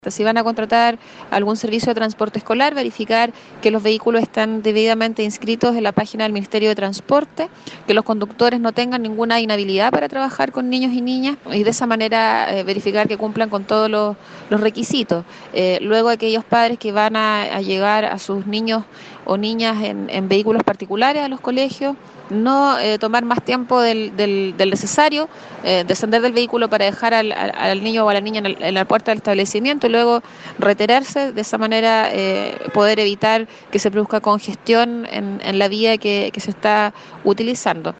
Si van a contratar algún servicio de transporte escolar, verificar que los vehículos están debidamente inscritos en la página del Ministerio de Transporte, que los conductores no tengan ninguna inhabilidad para trabajar con niños y niñas y de esa manera verificar que cumplan con todos los requisitos. Luego aquellos padres que van a llevar a sus niños o niñas en vehículos particulares a los colegios, no tomar más tiempo del necesario, descender del vehículo para dejar al niño o a la niña en la puerta del establecimiento y luego retirarse, de esa manera poder evitar que se produzca congestión en la vía que se está utilizando.